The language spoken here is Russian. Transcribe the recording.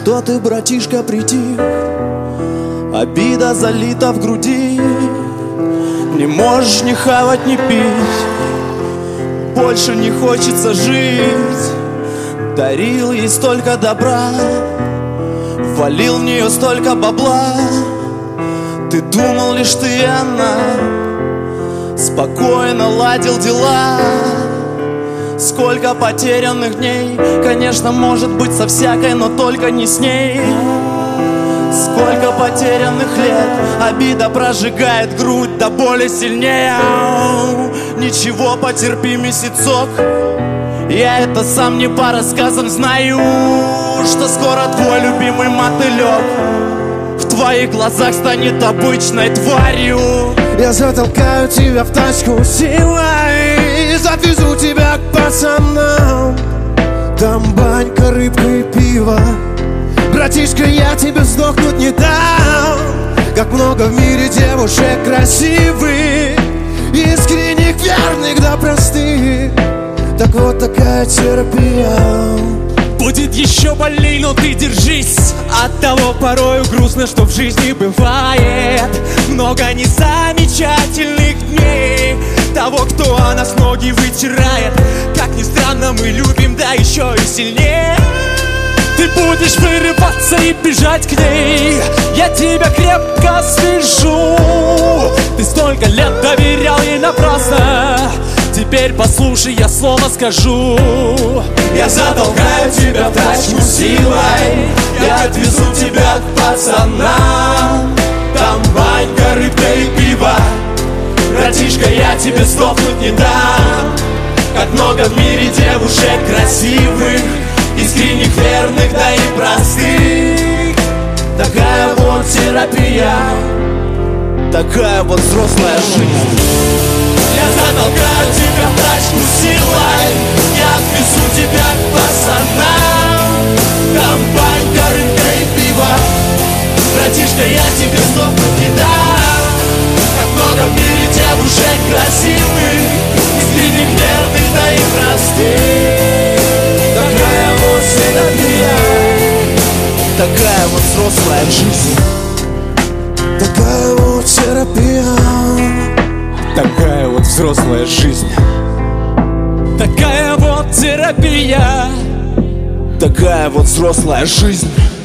что ты, братишка, притих, обида залита в груди. Не можешь ни хавать, ни пить, больше не хочется жить. Дарил ей столько добра, валил в нее столько бабла. Ты думал лишь ты и она, спокойно ладил дела. Сколько потерянных дней, конечно, может быть со всякой, но только не с ней. Сколько потерянных лет, обида прожигает грудь до боли сильнее. Ничего, потерпи месяцок, я это сам не по рассказам знаю, что скоро твой любимый мотылек в твоих глазах станет обычной тварью. Я затолкаю тебя в тачку силой, отвезу тебя к пацанам. Там банька, рыбка и пиво. Братишка, я тебе сдохнуть не дам. Как много в мире девушек красивых, искренних, верных да простых. Так вот такая терапия. Будет еще больней, но ты держись. Оттого порою грустно, что в жизни бывает много незамечательных дней. Того, кто о нас ноги вытирает. Как ни странно, мы любим, да еще и сильнее. Ты будешь вырываться и бежать к ней, я тебя крепко свяжу. Ты столько лет доверял ей напрасно, теперь послушай, я слово скажу. Я затолкаю тебя в тачку силой, я отвезу тебя к пацанам. Там банька, рыбка и пиво. Братишка, я тебе сдохнуть не дам. Как много в мире девушек красивых, искренних, верных, да и простых. Такая вот терапия, такая вот взрослая жизнь. Я затолкаю тебя в тачку силой, я отвезу тебя к пацанам. Там банька, рыбка и пиво. Братишка, я тебе сдохнуть не дам. Как много в мире девушек красивых, искренних, верных, да и простых. Такая вот терапия, такая вот взрослая жизнь. Такая вот терапия, такая вот взрослая жизнь. Такая вот терапия, такая вот взрослая жизнь.